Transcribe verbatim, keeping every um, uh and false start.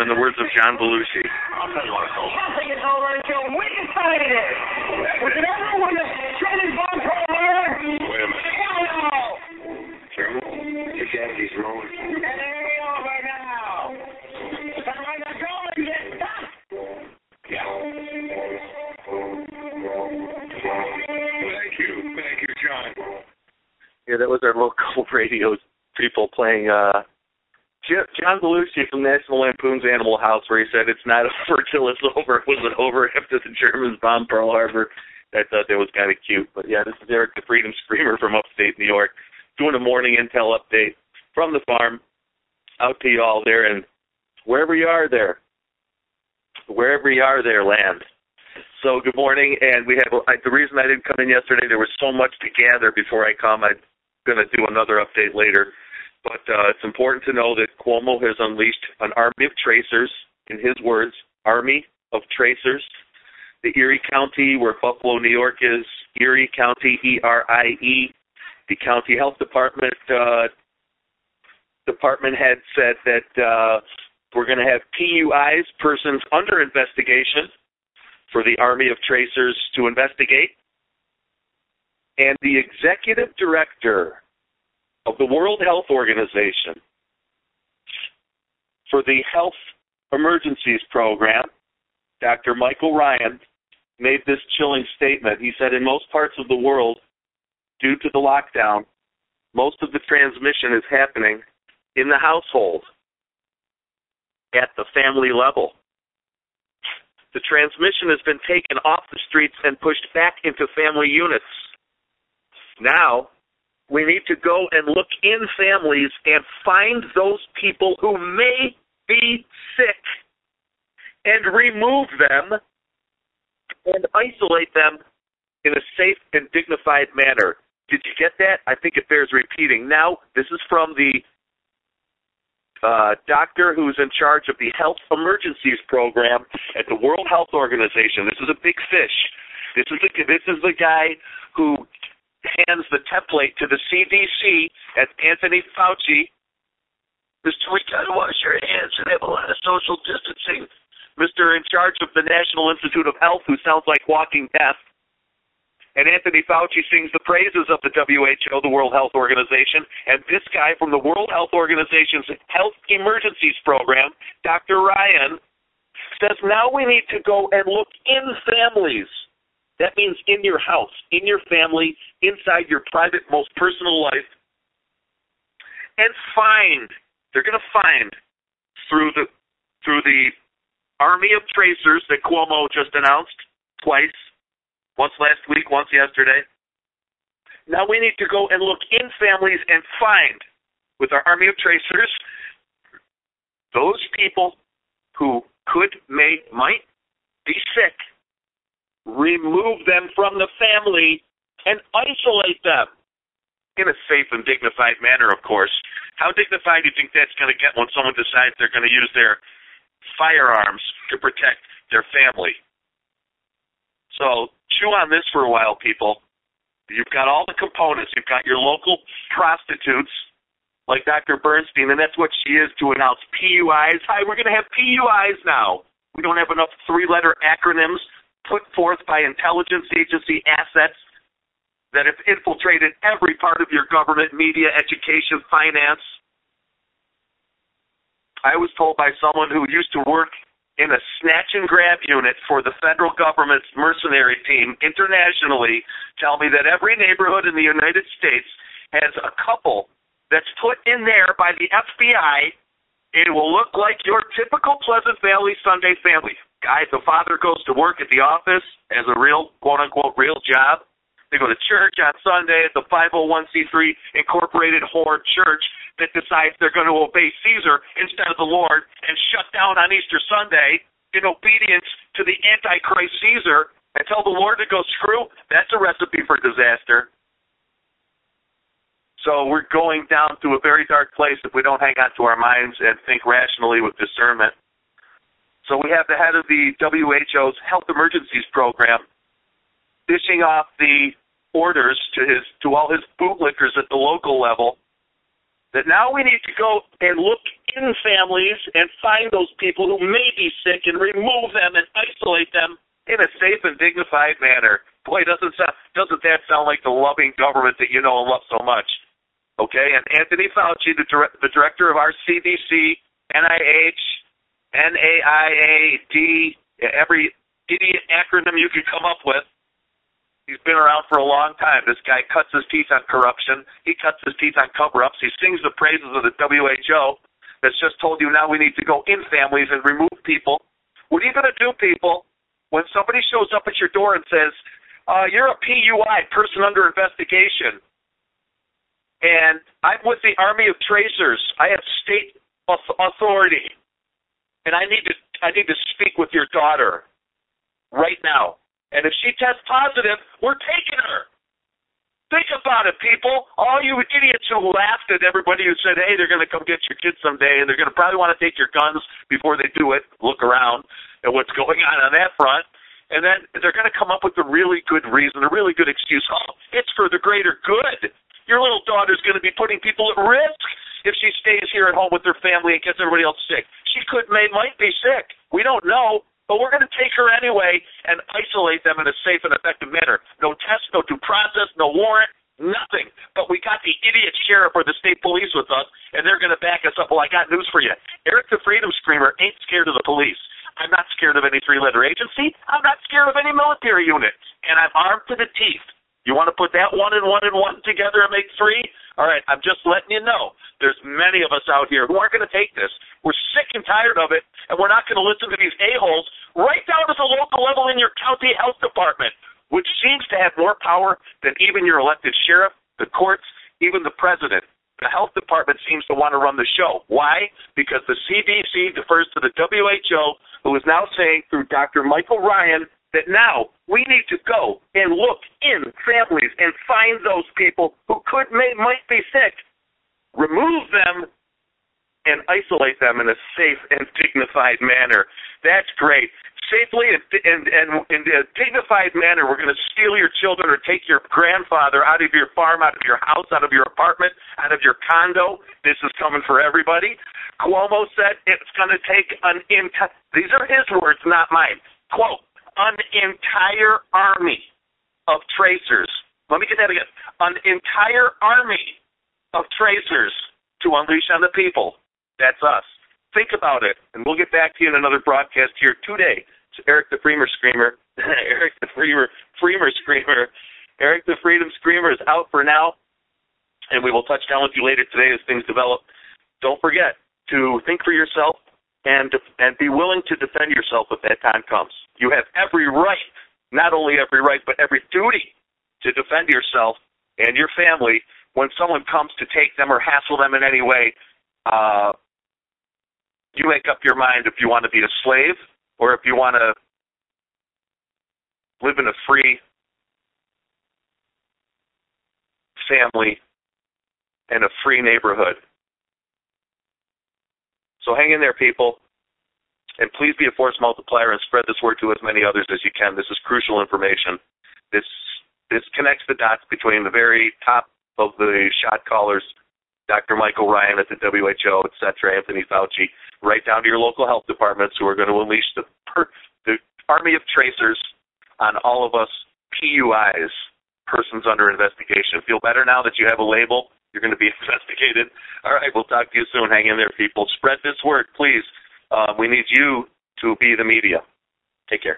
in the words of John Belushi. I'll tell you what it's over. Nothing is over until we decide it is. Was it ever when the Chinese bomb Pearl Harbor? Wait a minute. Hell Sherman, your daddy's rolling. It ain't over now. Somebody got going and get stuck. Yeah. Thank you. Thank you, John. Yeah, that was our local radio people playing uh, John Belushi from National Lampoon's Animal House, where he said it's not over till it's over. Was it over after the Germans bombed Pearl Harbor? I thought that was kind of cute. But yeah, this is Eric the Freedom Screamer from upstate New York, doing a morning intel update from the farm out to you all there, and wherever you are there, wherever you are there, land. So good morning, and we have I, the reason I didn't come in yesterday, there was so much to gather before I come. I'm going to do another update later, but uh, it's important to know that Cuomo has unleashed an army of tracers, in his words, army of tracers. The Erie County, where Buffalo, New York is, Erie County, E R I E, the county health department uh, department head said that uh, we're going to have P U Is, persons under investigation, for the Army of Tracers to investigate. And the executive director of the World Health Organization for the Health Emergencies Program, Doctor Michael Ryan, made this chilling statement. He said, in most parts of the world, due to the lockdown, most of the transmission is happening in the household, at the family level. The transmission has been taken off the streets and pushed back into family units. Now, we need to go and look in families and find those people who may be sick and remove them and isolate them in a safe and dignified manner. Did you get that? I think it bears repeating. Now, this is from the Uh, doctor who's in charge of the Health Emergencies Program at the World Health Organization. This is a big fish. This is the, this is the guy who hands the template to the C D C at Anthony Fauci. Mister We got to wash your hands and have a lot of social distancing. Mister in charge of the National Institute of Health, who sounds like walking death. And Anthony Fauci sings the praises of the W H O, the World Health Organization, and this guy from the World Health Organization's Health Emergencies Program, Doctor Ryan, says now we need to go and look in families. That means in your house, in your family, inside your private, most personal life, and find, they're going to find through the through the army of tracers that Cuomo just announced twice, once last week, once yesterday. Now we need to go and look in families and find, with our army of tracers, those people who could, may, might be sick, remove them from the family, and isolate them in a safe and dignified manner, of course. How dignified do you think that's going to get when someone decides they're going to use their firearms to protect their family? So chew on this for a while, people. You've got all the components. You've got your local prostitutes, like Doctor Bernstein, and that's what she is to announce P U Is. Hi, we're going to have P U Is now. We don't have enough three-letter acronyms put forth by intelligence agency assets that have infiltrated every part of your government, media, education, finance. I was told by someone who used to work in a snatch and grab unit for the federal government's mercenary team internationally, tell me that every neighborhood in the United States has a couple that's put in there by the F B I. It will look like your typical Pleasant Valley Sunday family. Guy, the father goes to work at the office as a real, quote-unquote, real job. They go to church on Sunday at the five oh one c three Incorporated Horde Church that decides they're going to obey Caesar instead of the Lord and shut down on Easter Sunday in obedience to the Antichrist Caesar and tell the Lord to go screw. That's a recipe for disaster. So we're going down to a very dark place if we don't hang on to our minds and think rationally with discernment. So we have the head of the W H O's Health Emergencies Program dishing off the orders to his to all his bootlickers at the local level that now we need to go and look in families and find those people who may be sick and remove them and isolate them in a safe and dignified manner. Boy, doesn't sound, doesn't that sound like the loving government that you know and love so much? Okay, and Anthony Fauci, the, dire- the director of our C D C, N I H, N A I A D, every idiot acronym you could come up with, he's been around for a long time. This guy cuts his teeth on corruption. He cuts his teeth on cover-ups. He sings the praises of the W H O that's just told you now we need to go in families and remove people. What are you going to do, people, when somebody shows up at your door and says, uh, you're a P U I, person under investigation, and I'm with the Army of Tracers. I have state authority, and I need to I need to speak with your daughter right now. And if she tests positive, we're taking her. Think about it, people. All you idiots who laughed at everybody who said, hey, they're going to come get your kids someday, and they're going to probably want to take your guns before they do it. Look around at what's going on on that front. And then they're going to come up with a really good reason, a really good excuse. Oh, it's for the greater good. Your little daughter's going to be putting people at risk if she stays here at home with her family and gets everybody else sick. She could, may, might be sick. We don't know. But we're going to take her anyway and isolate them in a safe and effective manner. No test, no due process, no warrant, nothing. But we got the idiot sheriff or the state police with us, and they're going to back us up. Well, I got news for you. Eric the Freedom Screamer ain't scared of the police. I'm not scared of any three-letter agency. I'm not scared of any military unit. And I'm armed to the teeth. You want to put that one and one and one together and make three? All right, I'm just letting you know. There's many of us out here who aren't going to take this. We're sick and tired of it, and we're not going to listen to these a-holes right down to the local level in your county health department, which seems to have more power than even your elected sheriff, the courts, even the president. The health department seems to want to run the show. Why? Because the C D C defers to the W H O, who is now saying through Doctor Michael Ryan that now we need to go and look in families and find those people who could, may, might be sick, remove them, and isolate them in a safe and dignified manner. That's great. Safely and, and, and in a dignified manner, we're going to steal your children or take your grandfather out of your farm, out of your house, out of your apartment, out of your condo. This is coming for everybody. Cuomo said it's going to take an entire, these are his words, not mine, quote, an entire army of tracers. Let me get that again. An entire army of tracers to unleash on the people. That's us. Think about it, and we'll get back to you in another broadcast here today. It's Eric the Freedom Screamer. Eric the Freedom Freedom Screamer. Eric the Freedom Screamer is out for now, and we will touch down with you later today as things develop. Don't forget to think for yourself and and be willing to defend yourself if that time comes. You have every right, not only every right, but every duty to defend yourself and your family when someone comes to take them or hassle them in any way. Uh, you make up your mind if you want to be a slave or if you want to live in a free family and a free neighborhood. So hang in there, people, and please be a force multiplier and spread this word to as many others as you can. This is crucial information. This this connects the dots between the very top of the shot callers, Doctor Michael Ryan at the W H O, et cetera, Anthony Fauci, right down to your local health departments who are going to unleash the, per, the army of tracers on all of us P U Is, persons under investigation. Feel better now that you have a label? You're going to be investigated. All right, we'll talk to you soon. Hang in there, people. Spread this word, please. Uh, we need you to be the media. Take care.